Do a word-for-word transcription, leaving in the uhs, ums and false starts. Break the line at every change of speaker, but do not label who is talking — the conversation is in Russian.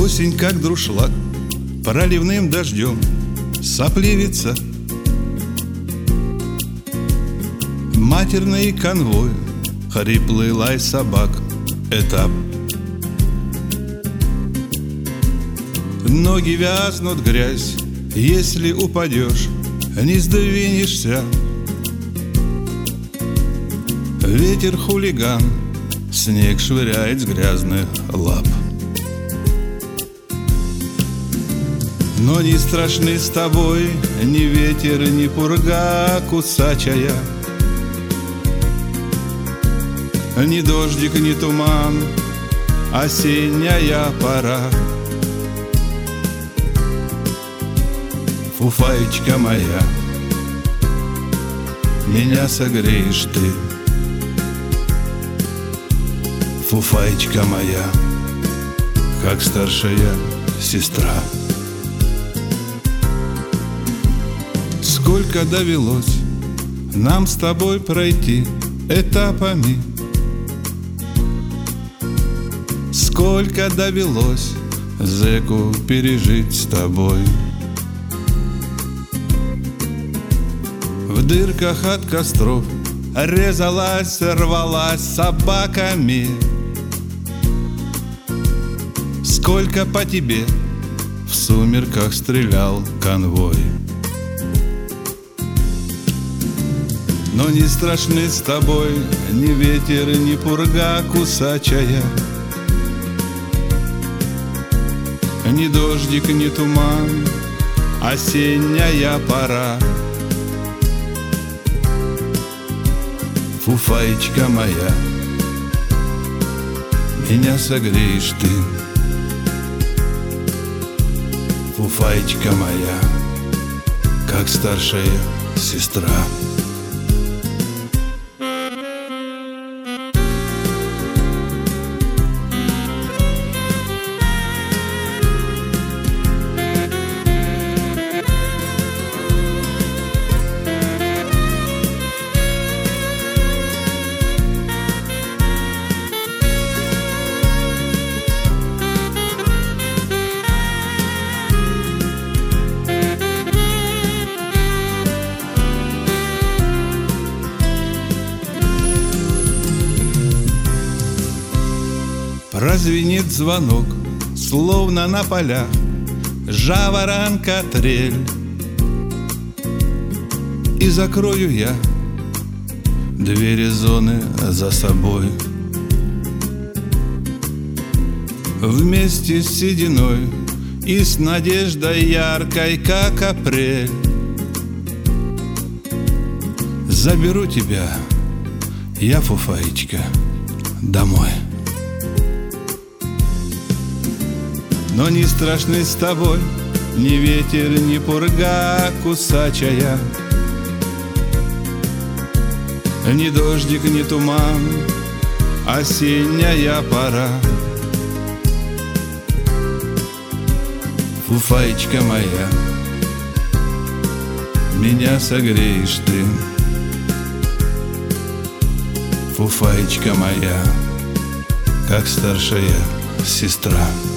Осень, как друшлаг, проливным дождем сопливится. Матерный конвой, хриплый лай собак, этап. Ноги вязнут в грязь, если упадешь, не сдвинешься. Ветер хулиган, снег швыряет с грязных лап. Но не страшны с тобой ни ветер, ни пурга кусачая, ни дождик, ни туман, осенняя пора. Фуфаечка моя, меня согреешь ты. Фуфаечка моя, как старшая сестра. Сколько довелось нам с тобой пройти этапами, сколько довелось зэку пережить с тобой. В дырках от костров резалась, рвалась собаками. Сколько по тебе в сумерках стрелял конвой. Но не страшны с тобой ни ветер, ни пурга кусачая, ни дождик, ни туман, осенняя пора. Фуфаечка моя, меня согреешь ты. Фуфаечка моя, как старшая сестра. Прозвенит звонок, словно на полях жаворонка трель, и закрою я двери зоны за собой. Вместе с сединой и с надеждой яркой, как апрель, заберу тебя, я, Фуфаечка, домой. Но не страшны с тобой ни ветер, ни пурга кусачая, ни дождик, ни туман, осенняя пора. Фуфаечка моя, меня согреешь ты. Фуфаечка моя, как старшая сестра.